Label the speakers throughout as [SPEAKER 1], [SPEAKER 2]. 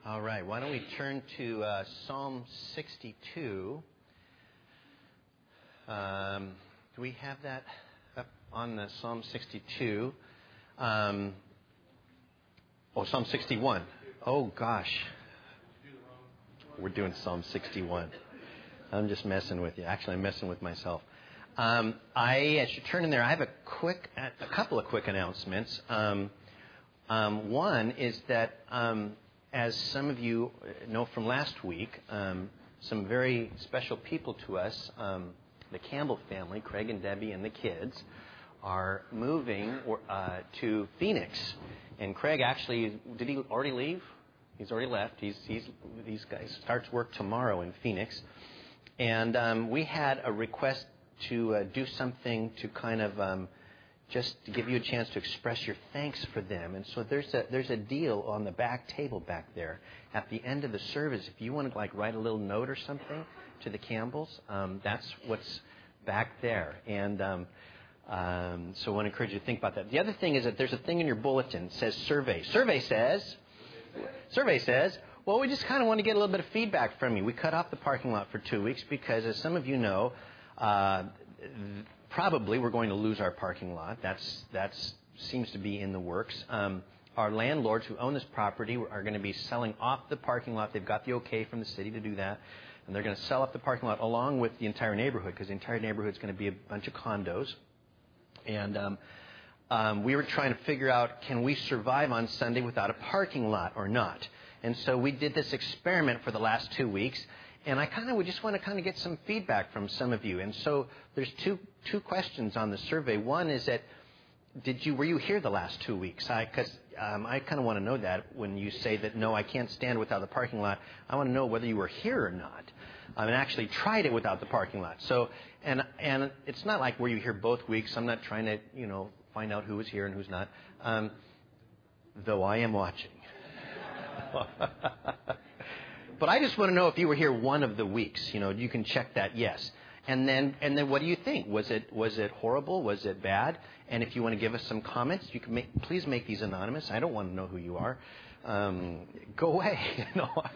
[SPEAKER 1] All right, why don't we turn to Psalm 62. Do we have that up on the Psalm 62? Psalm 61. Oh, gosh. We're doing Psalm 61. I'm just messing with you. Actually, I'm messing with myself. As you turn in there, I have a couple of quick announcements. One is that, as some of you know from last week, some very special people to us, the Campbell family, Craig and Debbie and the kids, are moving to Phoenix. And Craig actually, did he already leave? He's already left. These guys starts work tomorrow in Phoenix. And we had a request to do something to kind of just to give you a chance to express your thanks for them. And so there's a deal on the back table back there at the end of the service. If you want to write a little note or something to the Campbells, that's what's back there. And so I want to encourage you to think about that. The other thing is that there's a thing in your bulletin that says survey. Survey says, well, we just kind of want to get a little bit of feedback from you. We cut off the parking lot for 2 weeks because, as some of you know, probably we're going to lose our parking lot. That seems to be in the works. Our landlords who own this property are going to be selling off the parking lot. They've got the okay from the city to do that. And they're going to sell off the parking lot along with the entire neighborhood, because the entire neighborhood is going to be a bunch of condos. And we were trying to figure out, can we survive on Sunday without a parking lot or not? And so we did this experiment for the last 2 weeks. And we just want to get some feedback from some of you. And so there's two questions on the survey. One is that, were you here the last 2 weeks? Because I kind of want to know that when you say that, no, I can't stand without the parking lot. I want to know whether you were here or not. And actually tried it without the parking lot. So, and it's not like, were you here both weeks? I'm not trying to, find out who was here and who's not. Though I am watching. But I just want to know if you were here one of the weeks. You can check that yes. And then what do you think? Was it horrible? Was it bad? And if you want to give us some comments, you can please make these anonymous. I don't want to know who you are. Go away.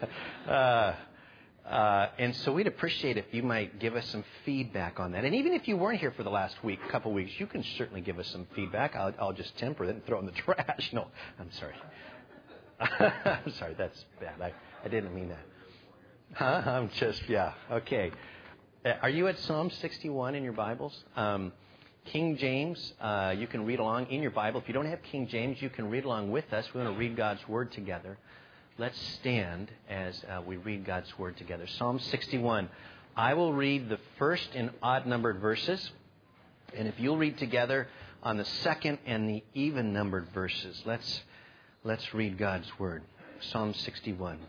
[SPEAKER 1] And so we'd appreciate if you might give us some feedback on that. And even if you weren't here for the last couple weeks, you can certainly give us some feedback. I'll just temper it and throw it in the trash. No, I'm sorry. I'm sorry, that's bad. I didn't mean that. I'm just, yeah, okay. Are you at Psalm 61 in your Bibles? King James, you can read along in your Bible. If you don't have King James, you can read along with us. We're going to read God's Word together. Let's stand as we read God's Word together. Psalm 61. I will read the first and odd-numbered verses. And if you'll read together on the second and the even-numbered verses. Let's read God's Word. Psalm 61.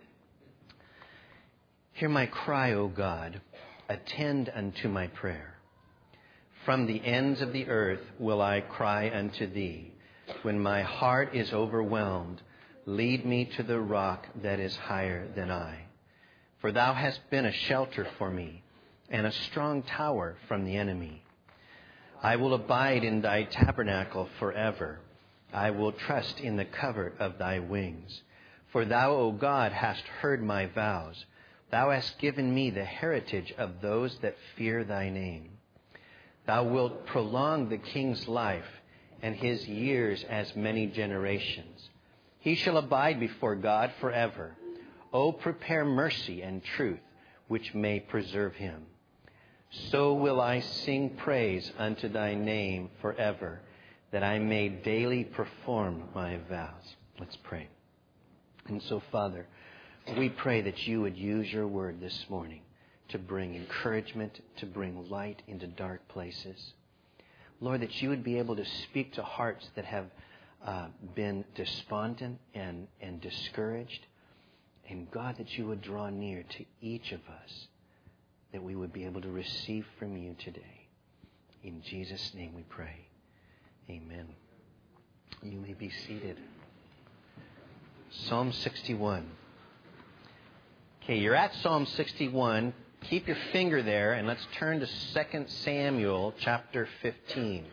[SPEAKER 1] Hear my cry, O God. Attend unto my prayer. From the ends of the earth will I cry unto thee. When my heart is overwhelmed, lead me to the rock that is higher than I. For thou hast been a shelter for me, and a strong tower from the enemy. I will abide in thy tabernacle forever. I will trust in the covert of thy wings. For thou, O God, hast heard my vows. Thou hast given me the heritage of those that fear thy name. Thou wilt prolong the king's life, and his years as many generations. He shall abide before God forever. O prepare mercy and truth, which may preserve him. So will I sing praise unto thy name forever, that I may daily perform my vows. Let's pray. And so, Father, we pray that you would use your word this morning to bring encouragement, to bring light into dark places. Lord, that you would be able to speak to hearts that have been despondent and discouraged. And God, that you would draw near to each of us, that we would be able to receive from you today. In Jesus' name we pray. Amen. You may be seated. Psalm 61. Okay, you're at Psalm 61. Keep your finger there, and let's turn to 2 Samuel chapter 15.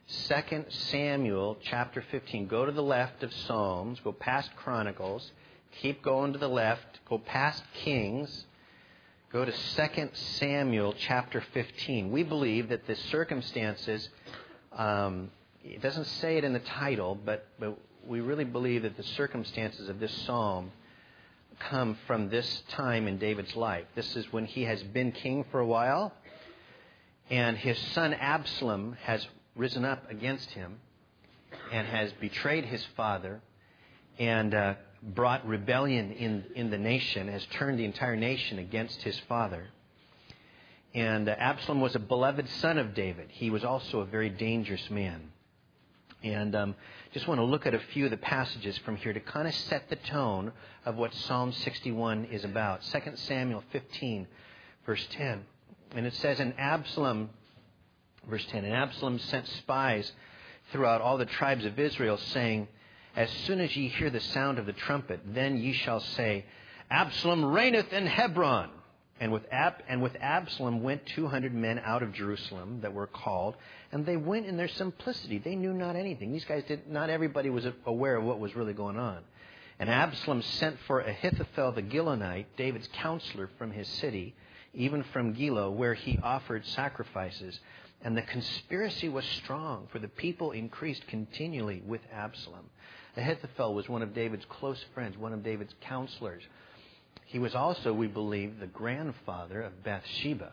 [SPEAKER 1] 2 Samuel chapter 15. Go to the left of Psalms. Go past Chronicles. keep going to the left, go past Kings, go to 2 Samuel chapter 15. We believe that the circumstances, it doesn't say it in the title, but we really believe that the circumstances of this psalm come from this time in David's life. This is when he has been king for a while, and his son Absalom has risen up against him and has betrayed his father and brought rebellion in the nation, has turned the entire nation against his father. And Absalom was a beloved son of David. He was also a very dangerous man. And just want to look at a few of the passages from here to kind of set the tone of what Psalm 61 is about. 2 Samuel 15, verse 10. And it says, and Absalom, verse 10, and Absalom sent spies throughout all the tribes of Israel, saying, as soon as ye hear the sound of the trumpet, then ye shall say, Absalom reigneth in Hebron. And with Absalom went 200 men out of Jerusalem that were called, and they went in their simplicity. They knew not anything. These guys not everybody was aware of what was really going on. And Absalom sent for Ahithophel the Gilonite, David's counselor, from his city, even from Gilo, where he offered sacrifices. And the conspiracy was strong, for the people increased continually with Absalom. Ahithophel was one of David's close friends, one of David's counselors. He was also, we believe, the grandfather of Bathsheba.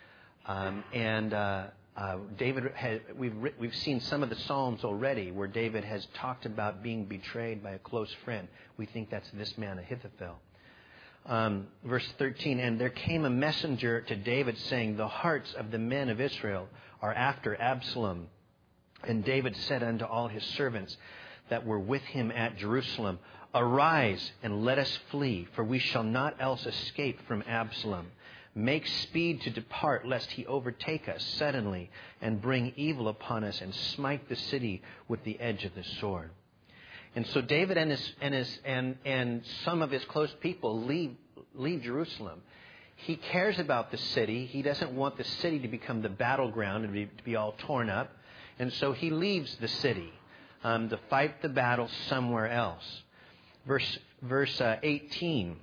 [SPEAKER 1] David had, we've seen some of the Psalms already where David has talked about being betrayed by a close friend. We think that's this man, Ahithophel. Verse 13, and there came a messenger to David saying, the hearts of the men of Israel are after Absalom. And David said unto all his servants that were with him at Jerusalem, arise and let us flee, for we shall not else escape from Absalom. Make speed to depart, lest he overtake us suddenly and bring evil upon us and smite the city with the edge of the sword. And so David and some of his close people leave Jerusalem. He cares about the city. He doesn't want the city to become the battleground and to be all torn up. And so he leaves the city to fight the battle somewhere else. Verse 18,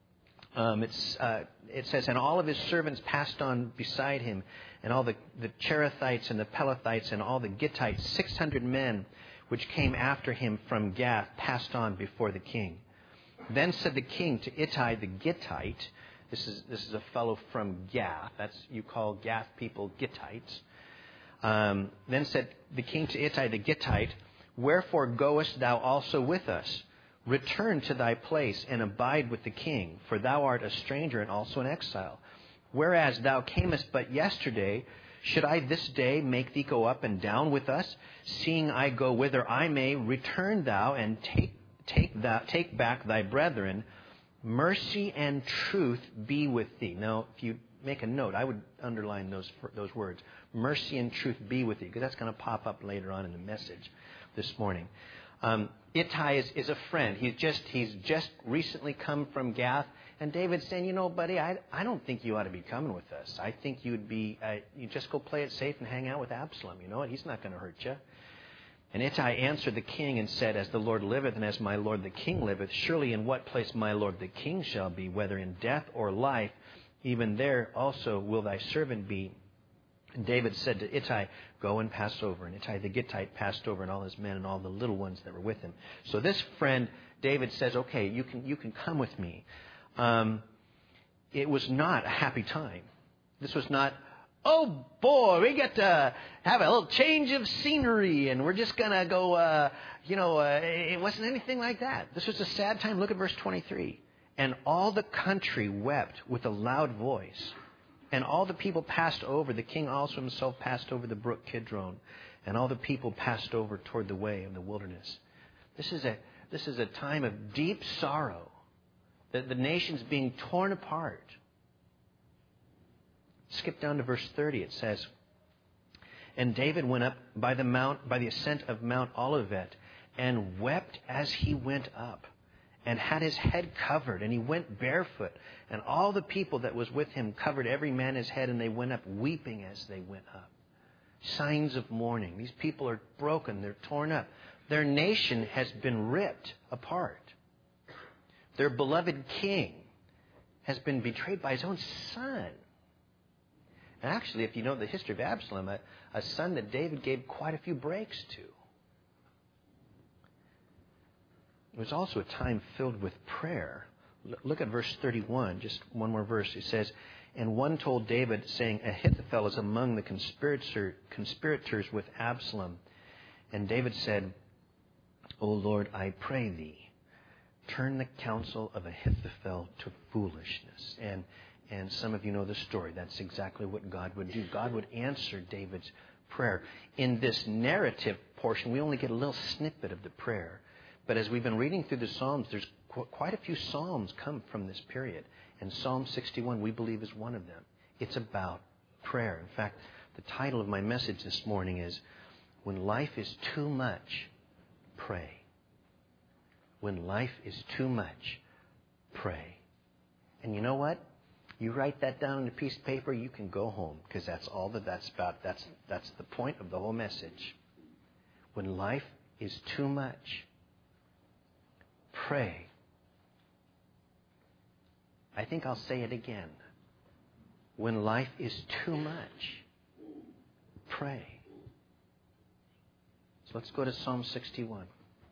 [SPEAKER 1] it says, and all of his servants passed on beside him, and all the Cherethites and the Pelethites and all the Gittites, 600 men which came after him from Gath, passed on before the king. Then said the king to Ittai the Gittite, this is a fellow from Gath, you call Gath people Gittites. Then said the king to Ittai the Gittite, wherefore goest thou also with us? Return to thy place and abide with the king, for thou art a stranger and also an exile. Whereas thou camest but yesterday, should I this day make thee go up and down with us, seeing I go whither I may? Return thou and take back thy brethren. Mercy and truth be with thee. Now, if you make a note, I would underline those words. Mercy and truth be with thee, because that's going to pop up later on in the message this morning. Ittai is a friend. He's just recently come from Gath, and David's saying, buddy, I don't think you ought to be coming with us. I think you just go play it safe and hang out with Absalom. You know what? He's not going to hurt you. And Ittai answered the king and said, as the Lord liveth and as my lord the king liveth, surely in what place my lord the king shall be, whether in death or life, even there also will thy servant be. And David said to Ittai, go and pass over. And Ittai the Gittite passed over, and all his men and all the little ones that were with him. So this friend, David says, okay, you can come with me. It was not a happy time. This was not, oh boy, we get to have a little change of scenery, and we're just going to go, it wasn't anything like that. This was a sad time. Look at verse 23. And all the country wept with a loud voice. And all the people passed over. The king also himself passed over the brook Kidron. And all the people passed over toward the way of the wilderness. This is a time of deep sorrow. The nation's being torn apart. Skip down to verse 30. It says, and David went up by the ascent of Mount Olivet, and wept as he went up, and had his head covered, and he went barefoot. And all the people that was with him covered every man his head, and they went up weeping as they went up. Signs of mourning. These people are broken. They're torn up. Their nation has been ripped apart. Their beloved king has been betrayed by his own son. And actually, if you know the history of Absalom, a son that David gave quite a few breaks to. It was also a time filled with prayer. Look at verse 31, just one more verse. It says, "And one told David, saying, Ahithophel is among the conspirators with Absalom. And David said, O Lord, I pray thee, turn the counsel of Ahithophel to foolishness." And some of you know the story. That's exactly what God would do. God would answer David's prayer. In this narrative portion, we only get a little snippet of the prayer. But as we've been reading through the Psalms, there's quite a few Psalms come from this period. And Psalm 61, we believe, is one of them. It's about prayer. In fact, the title of my message this morning is, When Life is Too Much, Pray. When life is too much, pray. And you know what? You write that down on a piece of paper, you can go home, because that's all that's about. That's the point of the whole message. When life is too much, pray. I think I'll say it again. When life is too much, pray. So let's go to Psalm 61.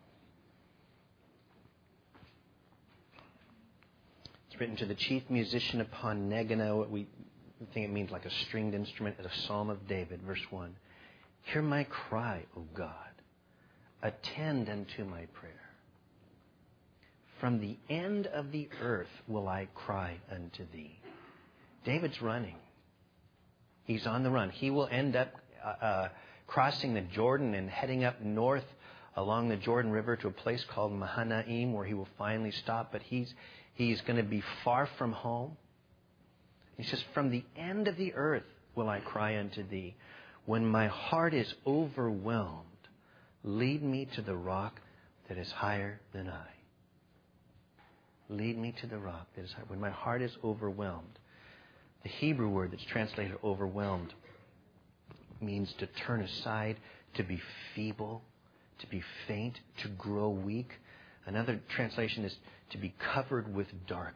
[SPEAKER 1] It's written to the chief musician upon Negana. We think it means like a stringed instrument. It's a psalm of David, verse 1. Hear my cry, O God. Attend unto my prayer. From the end of the earth will I cry unto thee. David's running. He's on the run. He will end up crossing the Jordan and heading up north along the Jordan River to a place called Mahanaim, where he will finally stop. But he's going to be far from home. He says, from the end of the earth will I cry unto thee. When my heart is overwhelmed, lead me to the rock that is higher than I. Lead me to the rock that is higher. When my heart is overwhelmed. The Hebrew word that's translated overwhelmed means to turn aside, to be feeble, to be faint, to grow weak. Another translation is to be covered with darkness.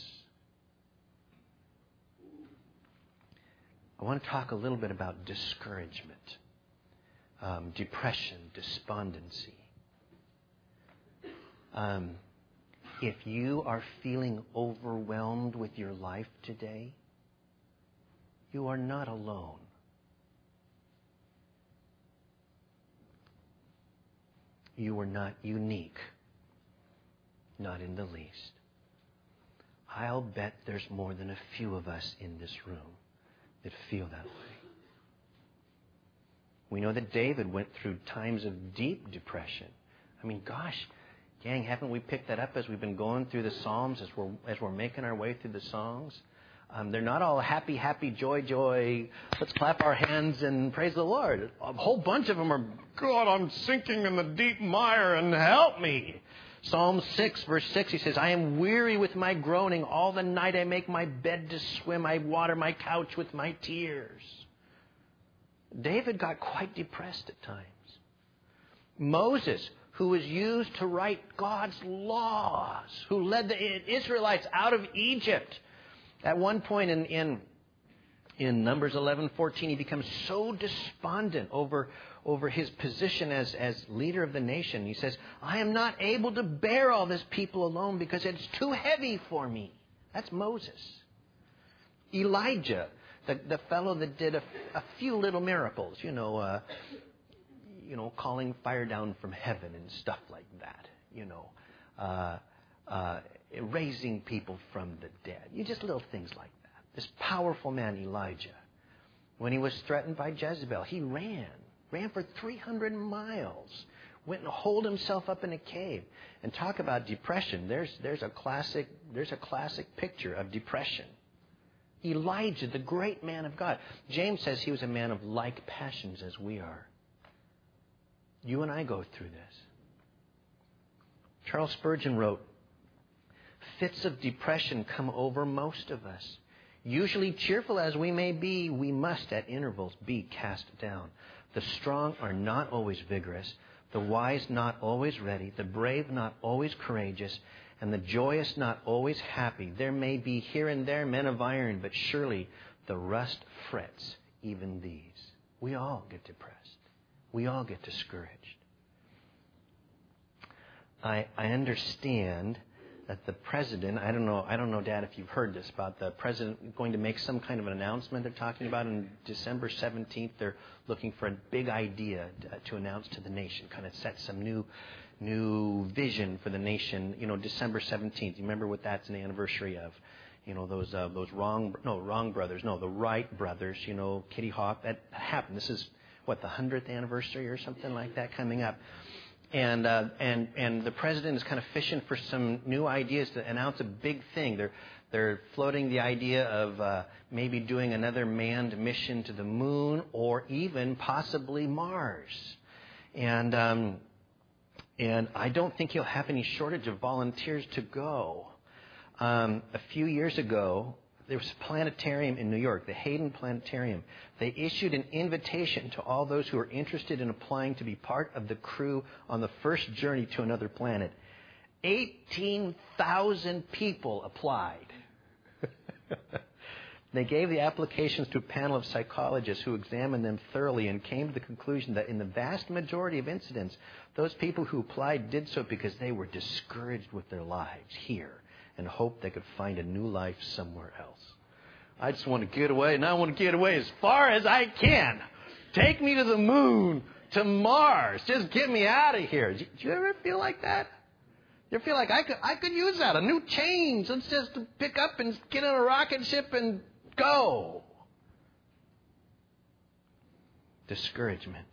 [SPEAKER 1] I want to talk a little bit about discouragement, depression, despondency. If you are feeling overwhelmed with your life today, you are not alone. You are not unique. Not in the least. I'll bet there's more than a few of us in this room that feel that way. We know that David went through times of deep depression. I mean, gosh, gang, haven't we picked that up as we've been going through the Psalms, as we're making our way through the songs? They're not all happy, happy, joy, joy. Let's clap our hands and praise the Lord. A whole bunch of them are, God, I'm sinking in the deep mire and help me. Psalm 6, verse 6, he says, I am weary with my groaning. All the night I make my bed to swim. I water my couch with my tears. David got quite depressed at times. Moses, who was used to write God's laws, who led the Israelites out of Egypt. At one point in Numbers 11:14, he becomes so despondent over his position as leader of the nation. He says, I am not able to bear all this people alone because it's too heavy for me. That's Moses. Elijah, the fellow that did a few little miracles, calling fire down from heaven and stuff like that, raising people from the dead. Just little things like that. This powerful man, Elijah, when he was threatened by Jezebel, he ran for 300 miles, went and holed himself up in a cave. And talk about depression. There's a classic picture of depression. Elijah, the great man of God. James says he was a man of like passions as we are. You and I go through this. Charles Spurgeon wrote, fits of depression come over most of us. Usually cheerful as we may be, we must at intervals be cast down. The strong are not always vigorous, the wise not always ready, the brave not always courageous, and the joyous not always happy. There may be here and there men of iron, but surely the rust frets even these. We all get depressed. We all get discouraged. I understand that the president, I don't know, Dad, if you've heard this, about the president going to make some kind of an announcement they're talking about on December 17th. They're looking for a big idea to announce to the nation, kind of set some new vision for the nation, December 17th. You remember what that's an anniversary of? Those Wrong brothers. No, the Wright brothers, Kitty Hawk. That happened. This is, the 100th anniversary or something like that coming up. And the president is kind of fishing for some new ideas to announce a big thing. They're floating the idea of maybe doing another manned mission to the moon or even possibly Mars. And I don't think he'll have any shortage of volunteers to go. A few years ago, there was a planetarium in New York, the Hayden Planetarium. They issued an invitation to all those who are interested in applying to be part of the crew on the first journey to another planet. 18,000 people applied. They gave the applications to a panel of psychologists who examined them thoroughly and came to the conclusion that in the vast majority of incidents, those people who applied did so because they were discouraged with their lives here and hoped they could find a new life somewhere else. I just want to get away, and I want to get away as far as I can. Take me to the moon, to Mars. Just get me out of here. Do you ever feel like that? You feel like I could use that, a new change. Let's just pick up and get in a rocket ship and go. Discouragement.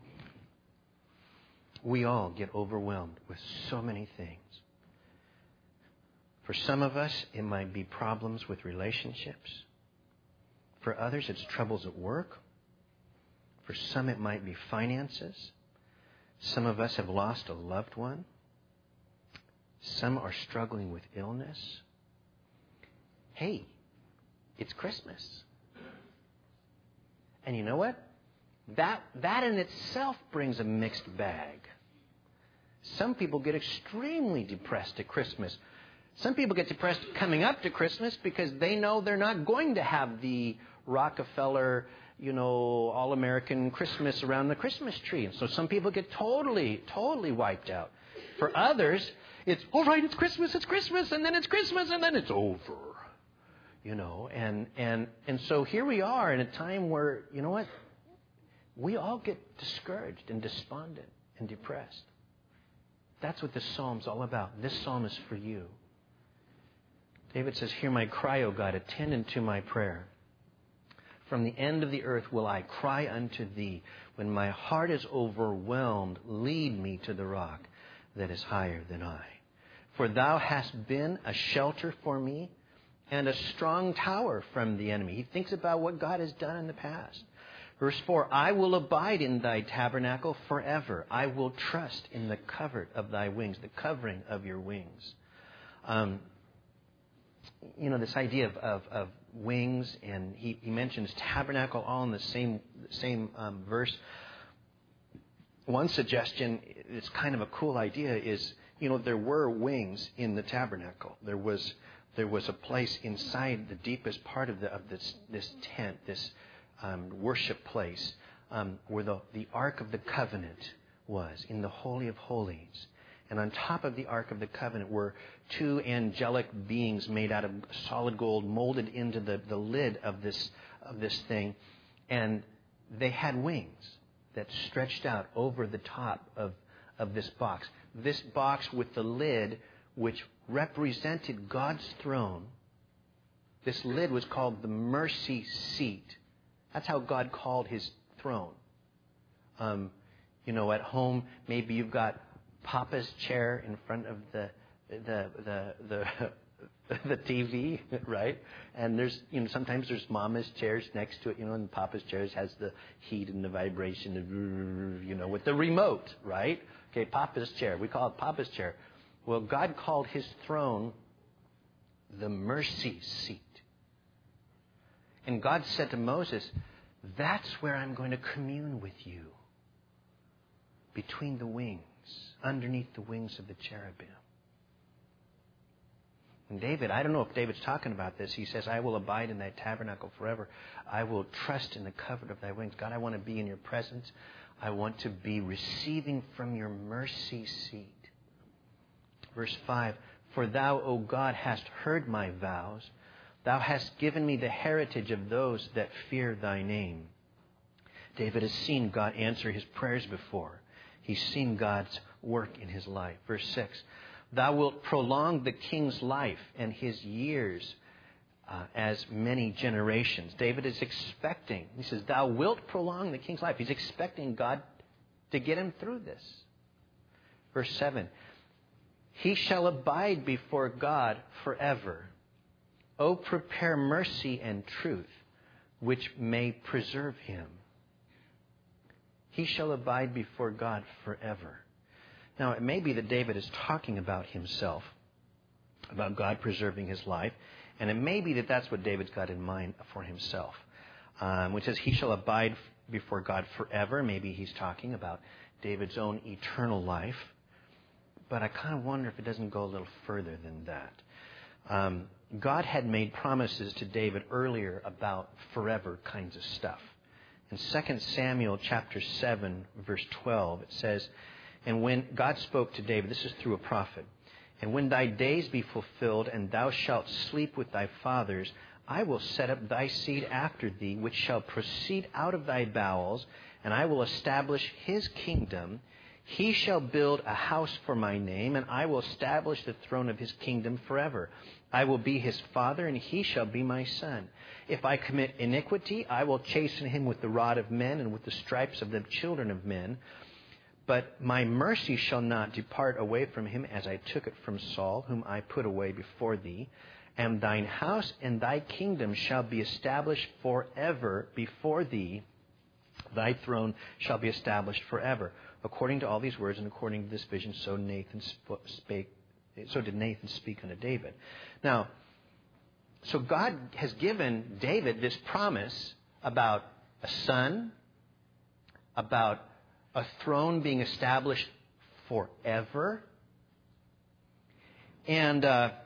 [SPEAKER 1] We all get overwhelmed with so many things. For some of us, it might be problems with relationships. For others, it's troubles at work. For some, it might be finances. Some of us have lost a loved one. Some are struggling with illness. Hey, it's Christmas. And you know what? That in itself brings a mixed bag. Some people get extremely depressed at Christmas. Some people get depressed coming up to Christmas because they know they're not going to have the Rockefeller, all-American Christmas around the Christmas tree. And so some people get totally wiped out. For others, it's, all right, it's Christmas, and then it's Christmas, and then it's over. And so here we are in a time where, you know what? We all get discouraged and despondent and depressed. That's what this psalm's all about. This psalm is for you. David says, hear my cry, O God, attend unto my prayer. From the end of the earth will I cry unto thee. When my heart is overwhelmed, lead me to the rock that is higher than I. For thou hast been a shelter for me and a strong tower from the enemy. He thinks about what God has done in the past. Verse 4, I will abide in thy tabernacle forever. I will trust in the covert of thy wings, the covering of your wings. This idea of wings, and he mentions tabernacle all in the same verse. One suggestion, it's kind of a cool idea, is, there were wings in the tabernacle. There was a place inside the deepest part of this tent, this worship place, where the Ark of the Covenant was, in the Holy of Holies. And on top of the Ark of the Covenant were two angelic beings made out of solid gold, molded into the lid of this thing. And they had wings that stretched out over the top of this box. This box with the lid, which represented God's throne. This lid was called the mercy seat. That's how God called his throne. At home, maybe you've got Papa's chair in front of the TV, right? And there's, sometimes there's Mama's chairs next to it, and Papa's chairs has the heat and the vibration, with the remote, right? Okay, Papa's chair. We call it Papa's chair. Well, God called his throne the mercy seat. And God said to Moses, that's where I'm going to commune with you. Between the wings, underneath the wings of the cherubim. And David, I don't know if David's talking about this. He says, I will abide in thy tabernacle forever. I will trust in the covert of thy wings. God, I want to be in your presence. I want to be receiving from your mercy seat. Verse 5, for thou, O God, hast heard my vows. Thou hast given me the heritage of those that fear thy name. David has seen God answer his prayers before. He's seen God's work in his life. Verse 6, thou wilt prolong the king's life and his years as many generations. David is expecting, he says, thou wilt prolong the king's life. He's expecting God to get him through this. Verse 7, he shall abide before God forever. O prepare mercy and truth, which may preserve him. He shall abide before God forever. Now, it may be that David is talking about himself, about God preserving his life, and it may be that that's what David's got in mind for himself. Which says he shall abide before God forever. Maybe he's talking about David's own eternal life. But I kind of wonder if it doesn't go a little further than that. God had made promises to David earlier about forever kinds of stuff. In 2 Samuel chapter 7, verse 12, it says, and when God spoke to David, this is through a prophet, and when thy days be fulfilled, and thou shalt sleep with thy fathers, I will set up thy seed after thee, which shall proceed out of thy bowels, and I will establish his kingdom. He shall build a house for my name, and I will establish the throne of his kingdom forever. I will be his father, and he shall be my son. If I commit iniquity, I will chasten him with the rod of men and with the stripes of the children of men. But my mercy shall not depart away from him, as I took it from Saul, whom I put away before thee. And thine house and thy kingdom shall be established forever before thee. Thy throne shall be established forever. According to all these words and according to this vision, so did Nathan speak unto David. Now, so God has given David this promise about a son, about a throne being established forever. And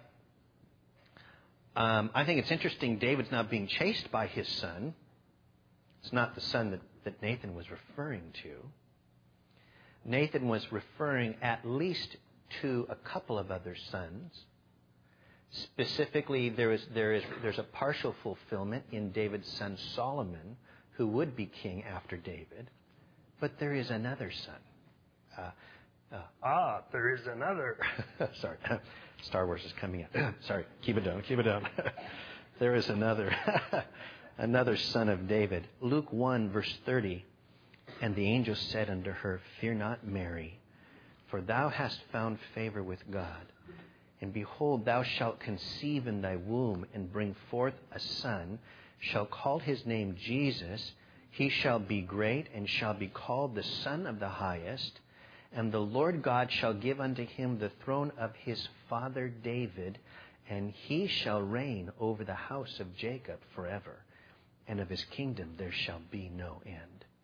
[SPEAKER 1] I think it's interesting David's not being chased by his son. It's not the son that Nathan was referring to. Nathan was referring at least to a couple of other sons. Specifically, there's a partial fulfillment in David's son Solomon, who would be king after David. But there is another son. There is another. Sorry, Star Wars is coming up. Sorry, keep it down. There is another son of David. Luke 1, verse 30. And the angel said unto her, fear not, Mary, for thou hast found favor with God. And behold, thou shalt conceive in thy womb, and bring forth a son, shall call his name Jesus. He shall be great, and shall be called the Son of the Highest. And the Lord God shall give unto him the throne of his father David, and he shall reign over the house of Jacob forever. And of his kingdom there shall be no end.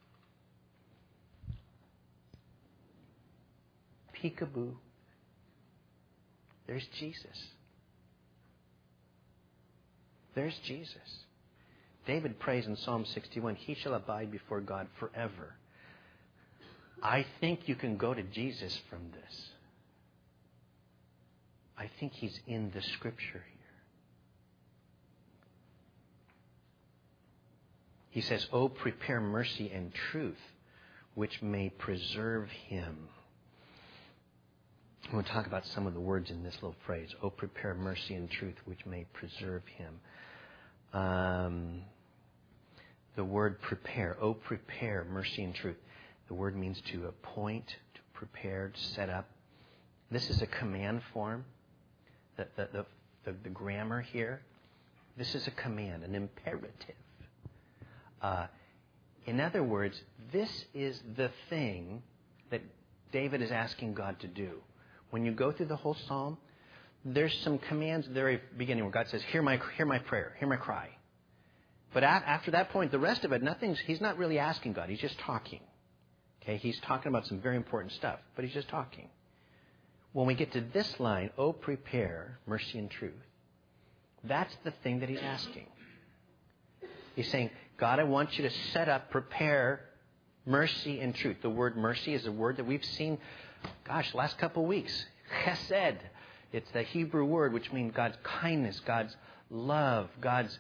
[SPEAKER 1] Peekaboo. There's Jesus. There's Jesus. David prays in Psalm 61, he shall abide before God forever. I think you can go to Jesus from this. I think he's in the scripture here. He says, oh, prepare mercy and truth, which may preserve him. I'm going to talk about some of the words in this little phrase. Oh, prepare mercy and truth, which may preserve him. The word prepare. Oh, prepare mercy and truth. The word means to appoint, to prepare, to set up. This is a command form. The grammar here. This is a command, an imperative. In other words, this is the thing that David is asking God to do. When you go through the whole psalm, there's some commands at the very beginning where God says, hear my prayer, hear my cry. But after that point, the rest of it, he's not really asking God. He's just talking. Okay, he's talking about some very important stuff, but he's just talking. When we get to this line, oh, prepare mercy and truth, That's the thing that he's asking. He's saying, God, I want you to set up, prepare mercy and truth. The word mercy is a word that we've seen, last couple of weeks. Chesed. It's the Hebrew word which means God's kindness, God's love, God's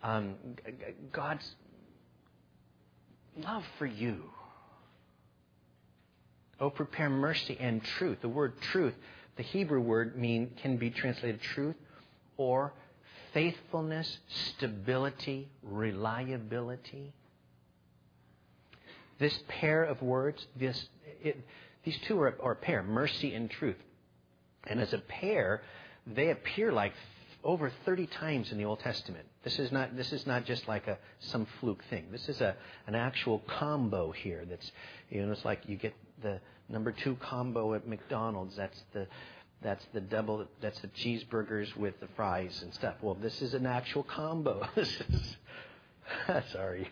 [SPEAKER 1] love for you. Oh, prepare mercy and truth. The word truth, the Hebrew word can be translated truth or faithfulness, stability, reliability. This pair of words, these two are a pair, mercy and truth. And as a pair, they appear like over 30 times in the Old Testament. This is not just like some fluke thing. This is an actual combo here. That's, it's like you get the number 2 combo at McDonald's. That's the double. That's the cheeseburgers with the fries and stuff. Well, this is an actual combo. This is sorry.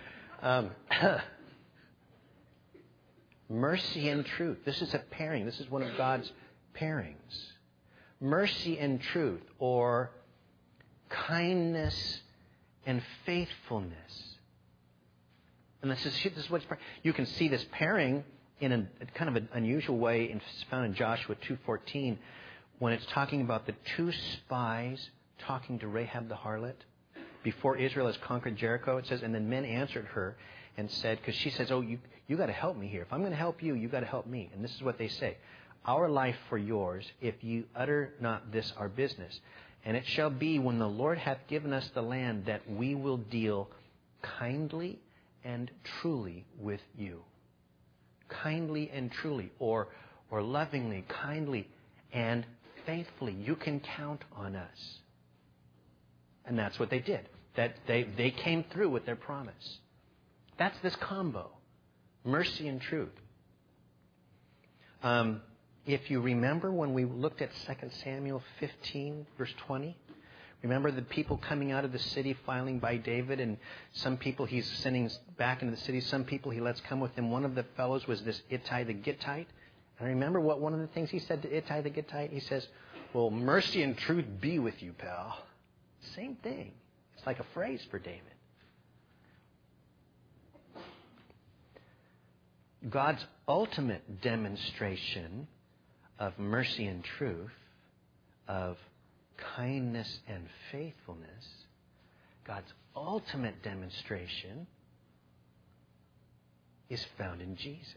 [SPEAKER 1] Mercy and truth. This is a pairing. This is one of God's pairings. Mercy and truth, or kindness and faithfulness. And this is what's you can see this pairing in a kind of an unusual way. It's found in Joshua 2:14, when it's talking about the 2 spies talking to Rahab the harlot before Israel has conquered Jericho. It says, and then men answered her and said, because she says, "Oh, you got to help me here. If I'm going to help you, you got to help me." And this is what they say: "Our life for yours, if you utter not this our business. And it shall be, when the Lord hath given us the land, that we will deal kindly and truly with you." Kindly and truly, or lovingly, kindly and faithfully. You can count on us. And that's what they did. That they came through with their promise. That's this combo. Mercy and truth. If you remember when we looked at 2 Samuel 15, verse 20, remember the people coming out of the city, filing by David, and some people he's sending back into the city, some people he lets come with him. One of the fellows was this Ittai the Gittite. And remember what one of the things he said to Ittai the Gittite? He says, "Well, mercy and truth be with you, pal." Same thing. It's like a phrase for David. God's ultimate demonstration of mercy and truth, of kindness and faithfulness, God's ultimate demonstration is found in Jesus.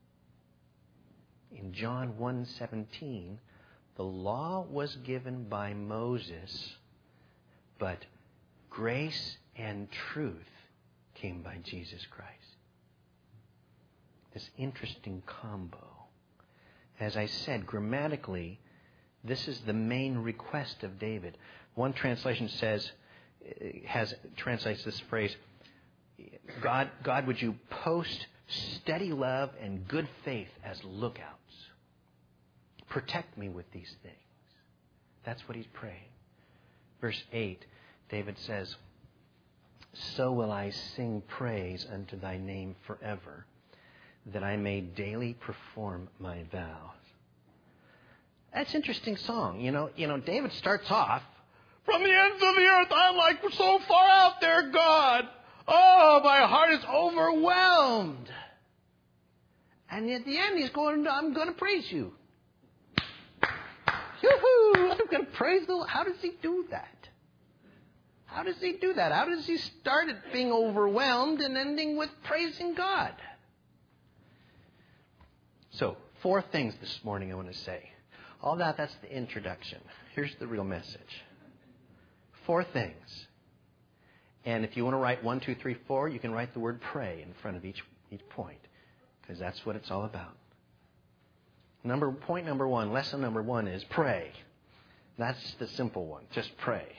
[SPEAKER 1] In John 1:17, the law was given by Moses, but grace and truth came by Jesus Christ. This interesting combo. As I said, grammatically, this is the main request of David. One translation translates this phrase, God, would you post steady love and good faith as lookouts? Protect me with these things. That's what he's praying. Verse 8, David says, "So will I sing praise unto thy name forever, that I may daily perform my vows." That's an interesting song. You know, David starts off, "From the ends of the earth, I'm like so far out there, God. Oh, my heart is overwhelmed." And at the end, he's going, "I'm going to praise you. Yoo-hoo, I'm going to praise the Lord." How does he do that? How does he do that? How does he start at being overwhelmed and ending with praising God? So, 4 things this morning I want to say. All that's the introduction. Here's the real message. 4 things. And if you want to write 1, 2, 3, 4, you can write the word pray in front of each point, because that's what it's all about. Point number 1, lesson number 1 is pray. That's the simple one. Just pray.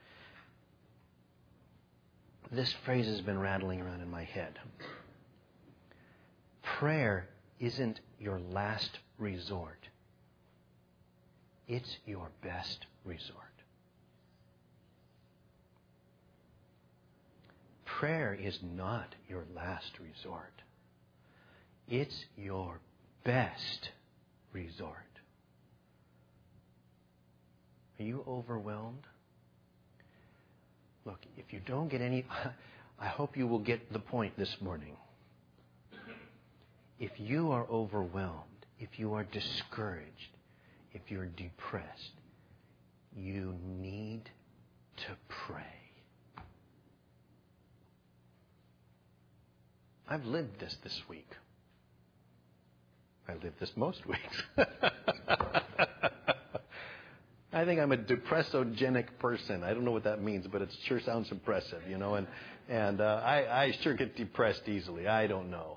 [SPEAKER 1] This phrase has been rattling around in my head. Prayer isn't your last resort. It's your best resort. Prayer is not your last resort. It's your best resort. Are you overwhelmed? Look, if you don't get any, I hope you will get the point this morning. If you are overwhelmed, if you are discouraged, if you're depressed, you need to pray. I've lived this week. I live this most weeks. I think I'm a depressogenic person. I don't know what that means, but it sure sounds impressive, you know. And I sure get depressed easily. I don't know.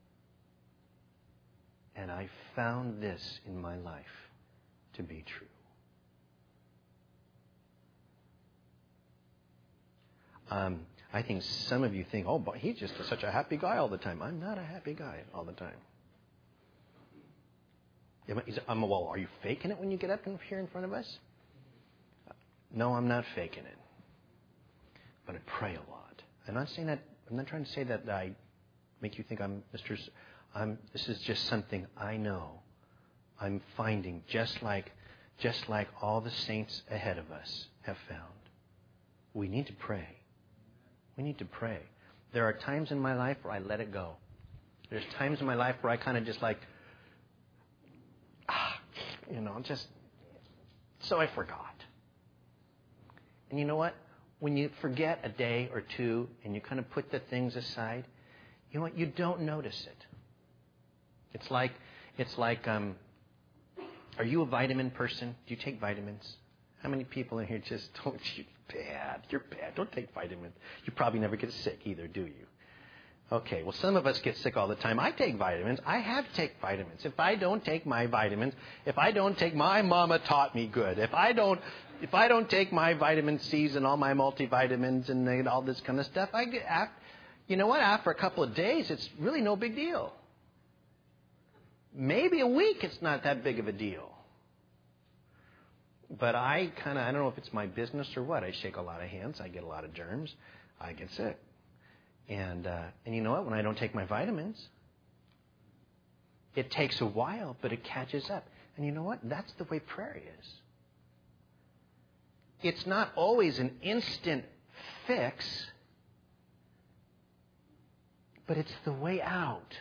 [SPEAKER 1] And I found this in my life to be true. I think some of you think, oh, but he's just such a happy guy all the time. I'm not a happy guy all the time. Well, are you faking it when you get up here in front of us? No, I'm not faking it. But I pray a lot. I'm not saying that. I'm not trying to say that I make you think I'm Mr. This is just something I know. I'm finding just like all the saints ahead of us have found. We need to pray. We need to pray. There are times in my life where I let it go. There's times in my life where I kind of just like, just, so I forgot. And you know what? When you forget a day or two and you kind of put the things aside, you know what? You don't notice it. It's like, are you a vitamin person? Do you take vitamins? How many people in here just don't? You're bad. Don't take vitamins. You probably never get sick either, do you? Okay, well, some of us get sick all the time. I take vitamins. I have to take vitamins. If I don't take my vitamins, my mama taught me good. If I don't take my vitamin C's and all my multivitamins and all this kind of stuff, you know what? After a couple of days, it's really no big deal. Maybe a week, it's not that big of a deal. But I don't know if it's my business or what. I shake a lot of hands. I get a lot of germs. I get sick. And you know what? When I don't take my vitamins, it takes a while, but it catches up. And you know what? That's the way prayer is. It's not always an instant fix, but it's the way out.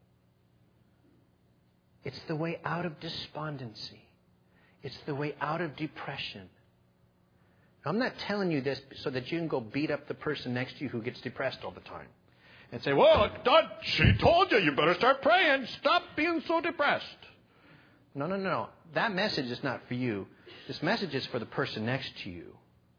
[SPEAKER 1] It's the way out of despondency. It's the way out of depression. I'm not telling you this so that you can go beat up the person next to you who gets depressed all the time. And say, well, she told you, you better start praying. Stop being so depressed. No. That message is not for you. This message is for the person next to you.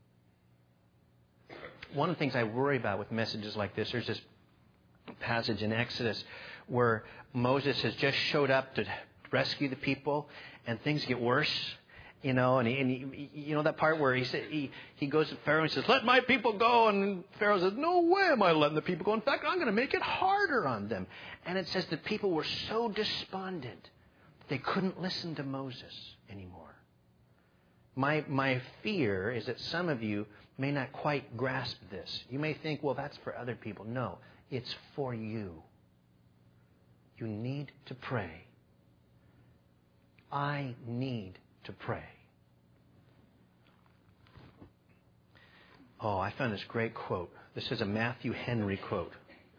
[SPEAKER 1] One of the things I worry about with messages like this, there's this passage in Exodus where Moses has just showed up to rescue the people and things get worse. You know, and he, you know that part where he goes to Pharaoh and says, let my people go. And Pharaoh says, no way am I letting the people go. In fact, I'm going to make it harder on them. And it says the people were so despondent, they couldn't listen to Moses anymore. My fear is that some of you may not quite grasp this. You may think, well, that's for other people. No, it's for you. You need to pray. I need to pray. Oh, I found this great quote. This is a Matthew Henry quote.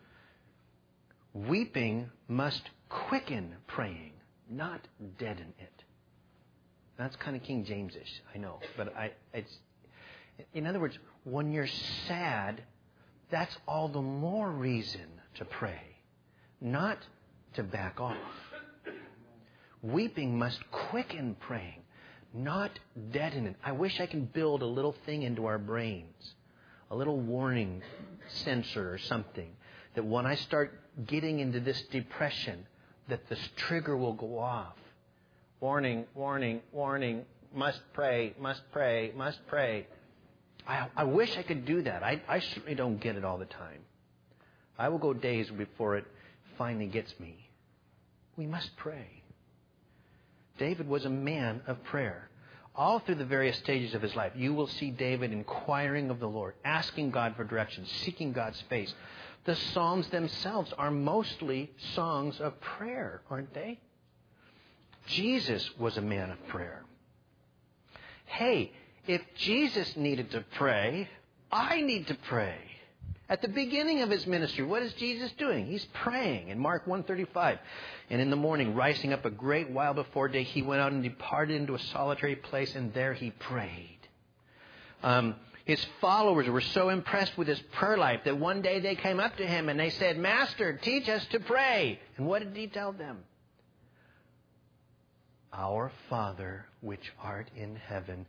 [SPEAKER 1] Weeping must quicken praying, not deaden it. That's kind of King James-ish, I know. But it's in other words, when you're sad, that's all the more reason to pray, not to back off. Weeping must quicken praying, not deaden it. I wish I could build a little thing into our brains, a little warning sensor or something, that when I start getting into this depression, that this trigger will go off. Warning, warning, warning, must pray, must pray, must pray. I wish I could do that. I certainly don't get it all the time. I will go days before it finally gets me. We must pray. David was a man of prayer. All through the various stages of his life, you will see David inquiring of the Lord, asking God for direction, seeking God's face. The Psalms themselves are mostly songs of prayer, aren't they? Jesus was a man of prayer. Hey, if Jesus needed to pray, I need to pray. At the beginning of his ministry, what is Jesus doing? He's praying in Mark 1:35. And in the morning, rising up a great while before day, he went out and departed into a solitary place, and there he prayed. His followers were so impressed with his prayer life that one day they came up to him and they said, Master, teach us to pray. And what did he tell them? Our Father, which art in heaven.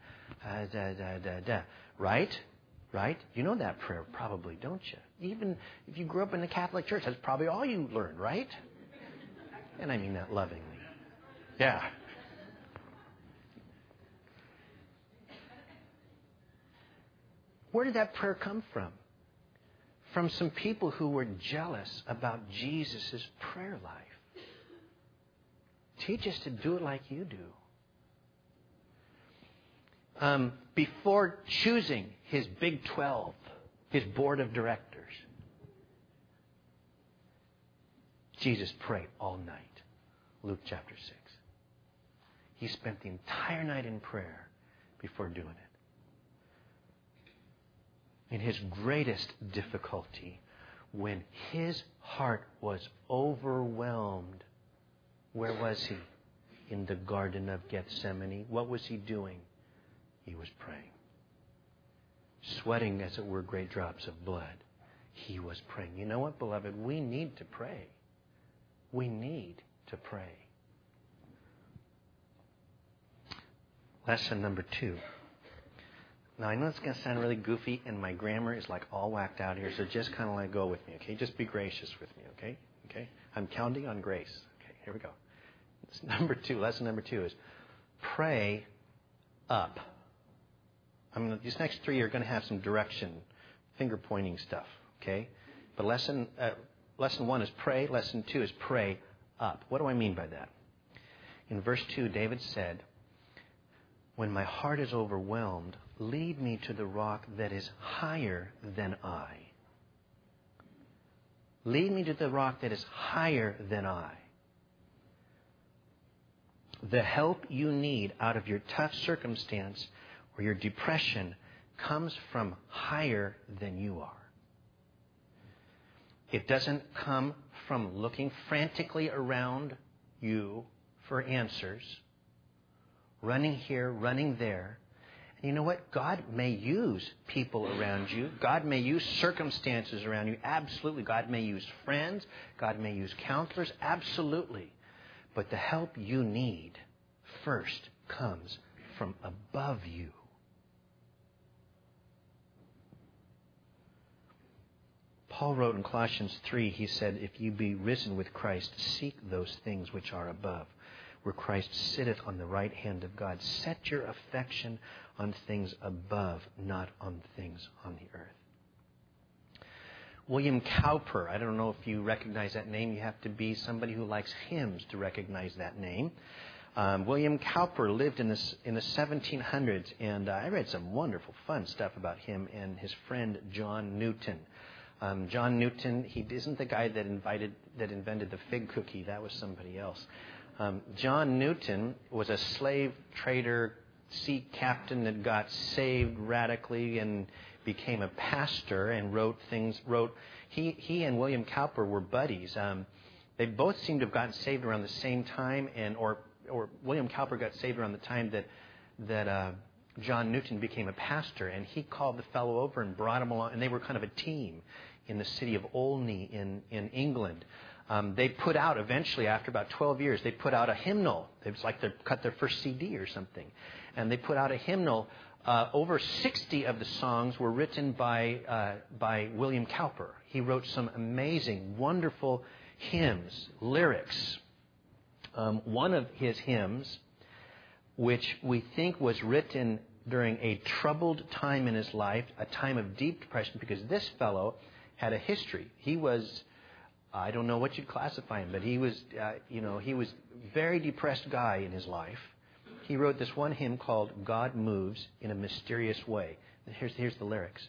[SPEAKER 1] Right? Right? You know that prayer probably, don't you? Even if you grew up in the Catholic Church, that's probably all you learned, right? And I mean that lovingly. Yeah. Where did that prayer come from? From some people who were jealous about Jesus' prayer life. Teach us to do it like you do. Before choosing his Big 12, his board of directors, Jesus prayed all night. Luke chapter 6. He spent the entire night in prayer before doing it. In his greatest difficulty, when his heart was overwhelmed, where was he? In the Garden of Gethsemane. What was he doing? He was praying. Sweating, as it were, great drops of blood. He was praying. You know what, beloved? We need to pray. We need to pray. Lesson number 2. Now, I know it's going to sound really goofy, and my grammar is like all whacked out here, so just kind of let go with me, okay? Just be gracious with me, okay? Okay? I'm counting on grace. Okay, here we go. Lesson number 2 is pray up. These next 3 are going to have some direction, finger pointing stuff, okay? But lesson 1 is pray. Lesson 2 is pray up. What do I mean by that? In verse 2, David said, when my heart is overwhelmed, lead me to the rock that is higher than I. Lead me to the rock that is higher than I. The help you need out of your tough circumstance or your depression comes from higher than you are. It doesn't come from looking frantically around you for answers, running here, running there. And you know what? God may use people around you. God may use circumstances around you. Absolutely. God may use friends. God may use counselors. Absolutely. But the help you need first comes from above you. Paul wrote in Colossians 3, he said, if you be risen with Christ, seek those things which are above, where Christ sitteth on the right hand of God. Set your affection on things above, not on things on the earth. William Cowper, I don't know if you recognize that name. You have to be somebody who likes hymns to recognize that name. William Cowper lived in the 1700s, and I read some wonderful, fun stuff about him and his friend John Newton. John Newton, he isn't the guy that invented the fig cookie. That was somebody else. John Newton was a slave trader, sea captain that got saved radically and became a pastor and wrote. He and William Cowper were buddies. They both seem to have gotten saved around the same time, or William Cowper got saved around the time that John Newton became a pastor, and he called the fellow over and brought him along, and they were kind of a team in the city of Olney in England. They put out, eventually, after about 12 years, they put out a hymnal. It was like they cut their first CD or something. And they put out a hymnal. Over 60 of the songs were written by William Cowper. He wrote some amazing, wonderful hymns, lyrics. One of his hymns, which we think was written during a troubled time in his life, a time of deep depression, because this fellow had a history. He was, I don't know what you'd classify him, but he was a very depressed guy in his life. He wrote this one hymn called God Moves in a Mysterious Way. Here's the lyrics.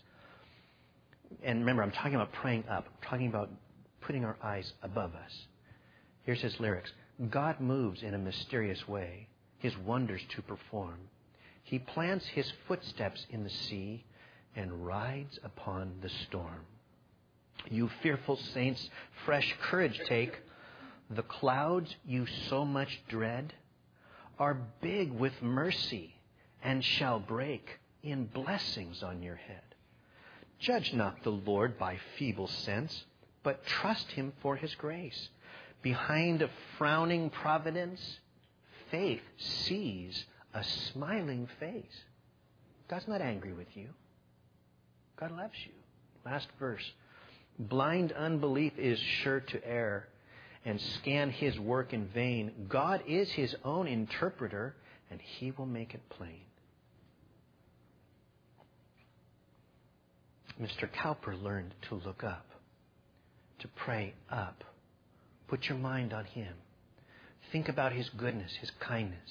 [SPEAKER 1] And remember, I'm talking about praying up. I'm talking about putting our eyes above us. Here's his lyrics. God moves in a mysterious way, his wonders to perform. He plants his footsteps in the sea, and rides upon the storm. You fearful saints, fresh courage take. The clouds you so much dread are big with mercy and shall break in blessings on your head. Judge not the Lord by feeble sense, but trust Him for His grace. Behind a frowning providence, faith sees a smiling face. God's not angry with you. God loves you. Last verse. Blind unbelief is sure to err and scan His work in vain. God is His own interpreter, and He will make it plain. Mr. Cowper learned to look up, to pray up. Put your mind on Him. Think about His goodness, His kindness.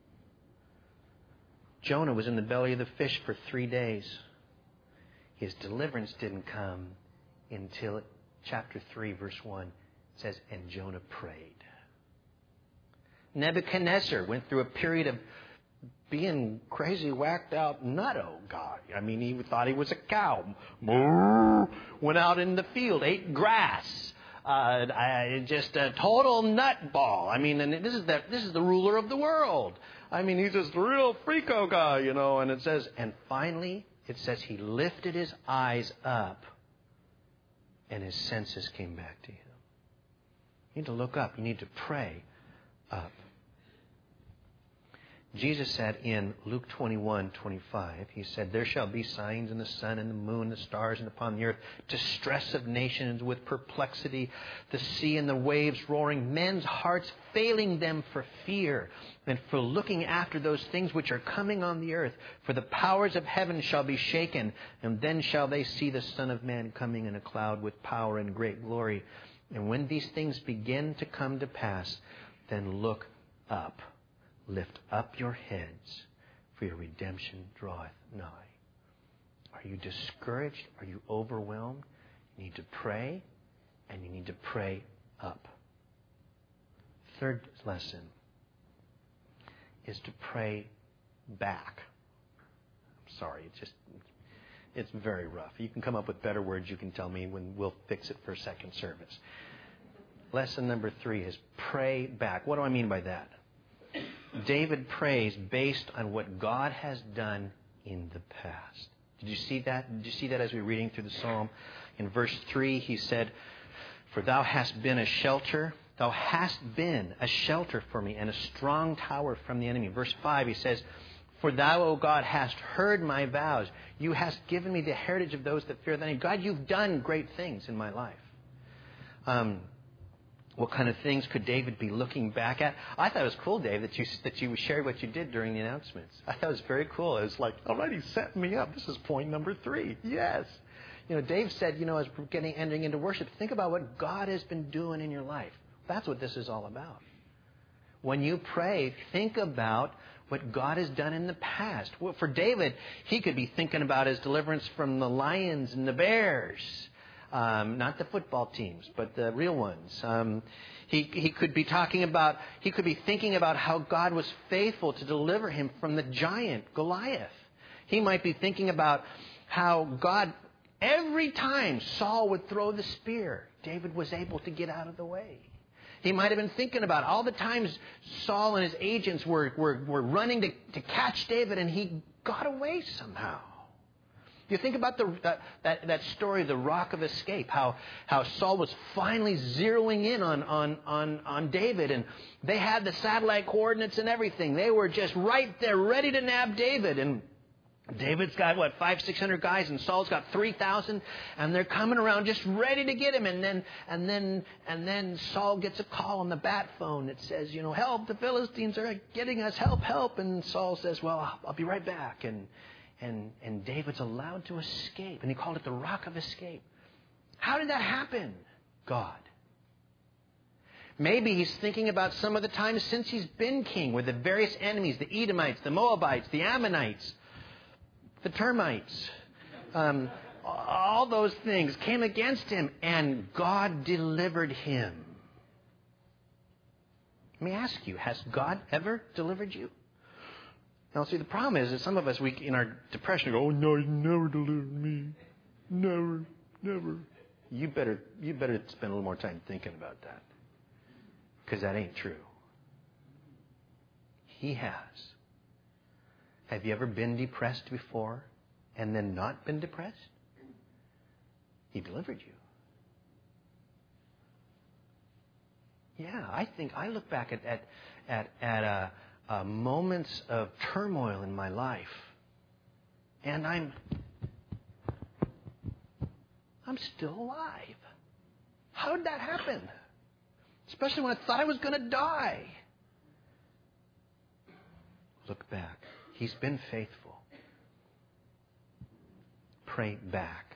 [SPEAKER 1] Jonah was in the belly of the fish for 3 days. His deliverance didn't come until chapter 3, verse 1. It says, and Jonah prayed. Nebuchadnezzar went through a period of being crazy, whacked out nutto guy. I mean, he thought he was a cow. Went out in the field, ate grass. Just a total nutball. I mean, and this is the ruler of the world. I mean, he's just a real freako guy, you know. And it says, and finally, it says he lifted his eyes up and his senses came back to him. You need to look up. You need to pray up. Jesus said in Luke 21:25, He said, there shall be signs in the sun and the moon, the stars, and upon the earth, distress of nations with perplexity, the sea and the waves roaring, men's hearts failing them for fear and for looking after those things which are coming on the earth. For the powers of heaven shall be shaken, and then shall they see the Son of Man coming in a cloud with power and great glory. And when these things begin to come to pass, then look up. Lift up your heads, for your redemption draweth nigh. Are you discouraged? Are you overwhelmed? You need to pray, and you need to pray up. Third lesson is to pray back. I'm sorry, it's very rough. You can come up with better words. You can tell me when we'll fix it for second service. Lesson number 3 is pray back. What do I mean by that? David prays based on what God has done in the past. Did you see that? Did you see that as we were reading through the psalm? In verse 3, he said, for thou hast been a shelter. Thou hast been a shelter for me and a strong tower from the enemy. Verse 5, he says, for thou, O God, hast heard my vows. You hast given me the heritage of those that fear thy name. God, you've done great things in my life. What kind of things could David be looking back at? I thought it was cool, Dave, that you shared what you did during the announcements. I thought it was very cool. It was like, already set me up. This is point number 3. Yes. You know, Dave said, you know, as we're entering into worship, think about what God has been doing in your life. That's what this is all about. When you pray, think about what God has done in the past. Well, for David, he could be thinking about his deliverance from the lions and the bears. Not the football teams, but the real ones. He could be thinking about how God was faithful to deliver him from the giant Goliath. He might be thinking about how God, every time Saul would throw the spear, David was able to get out of the way. He might have been thinking about all the times Saul and his agents were running to catch David, and he got away somehow. You think about that story, the Rock of Escape, how Saul was finally zeroing in on David, and they had the satellite coordinates and everything. They were just right there, ready to nab David. And David's got, 500-600 guys, and Saul's got 3,000, and they're coming around just ready to get him. And then Saul gets a call on the bat phone that says, help, the Philistines are getting us, help. And Saul says, well, I'll be right back. And David's allowed to escape. And he called it the Rock of Escape. How did that happen? God. Maybe he's thinking about some of the times since he's been king, where the various enemies, the Edomites, the Moabites, the Ammonites, the termites, all those things came against him, and God delivered him. Let me ask you, has God ever delivered you? Now, see, the problem is that some of us, we in our depression, go, "Oh no, you never delivered me, never, never." You better spend a little more time thinking about that, because that ain't true. He has. Have you ever been depressed before and then not been depressed? He delivered you. Yeah, I look back at moments of turmoil in my life, and I'm still alive. How did that happen? Especially when I thought I was going to die. Look back. He's been faithful. Pray back.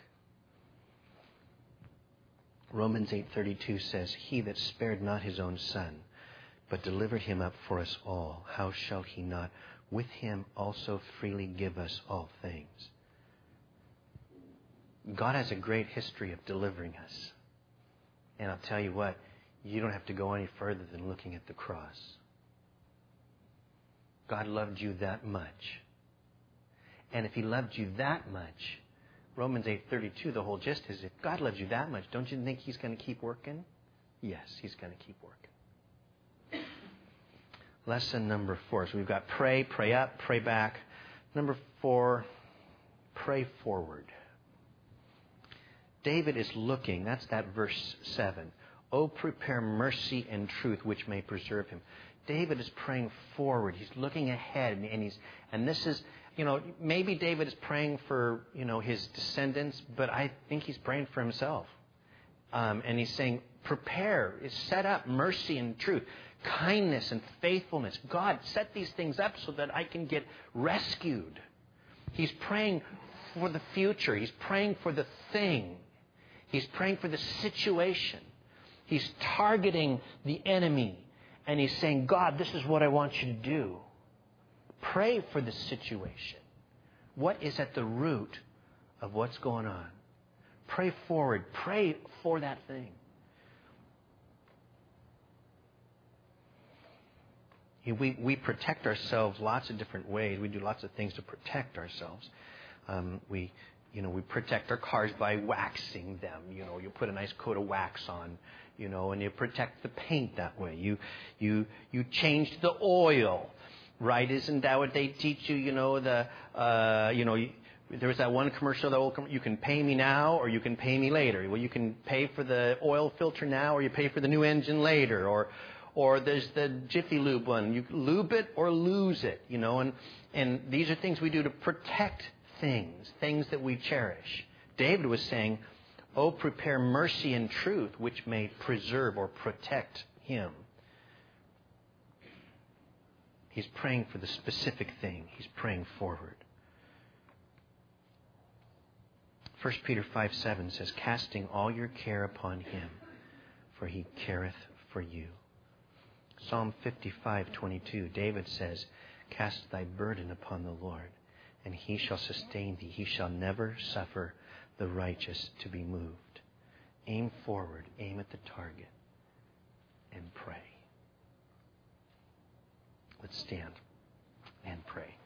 [SPEAKER 1] Romans 8:32 says, "He that spared not his own son, but delivered him up for us all, how shall he not with him also freely give us all things?" God has a great history of delivering us. And I'll tell you what, you don't have to go any further than looking at the cross. God loved you that much. And if He loved you that much, Romans 8:32, the whole gist is, if God loves you that much, don't you think He's going to keep working? Yes, He's going to keep working. Lesson number 4. So we've got pray, pray up, pray back. Number 4, pray forward. David is looking, that's that verse 7. "Oh, prepare mercy and truth, which may preserve him." David is praying forward. He's looking ahead, and this is, maybe David is praying for, his descendants, but I think he's praying for himself. And he's saying, prepare, set up mercy and truth, kindness and faithfulness. God, set these things up so that I can get rescued. He's praying for the future. He's praying for the thing. He's praying for the situation. He's targeting the enemy. And he's saying, God, this is what I want you to do. Pray for the situation. What is at the root of what's going on? Pray forward. Pray for that thing. We protect ourselves lots of different ways. We do lots of things to protect ourselves. We protect our cars by waxing them. You put a nice coat of wax on, and you protect the paint that way. You change the oil, right? Isn't that what they teach you? There was that one commercial that you can pay me now or you can pay me later. Well, you can pay for the oil filter now or you pay for the new engine later. Or there's the Jiffy Lube one. You lube it or lose it, And these are things we do to protect things that we cherish. David was saying, "Oh, prepare mercy and truth, which may preserve or protect him." He's praying for the specific thing. He's praying forward. 1 Peter 5:7 says, "Casting all your care upon him, for he careth for you." Psalm 55:22, David says, "Cast thy burden upon the Lord, and he shall sustain thee. He shall never suffer the righteous to be moved." Aim forward, aim at the target, and pray. Let's stand and pray.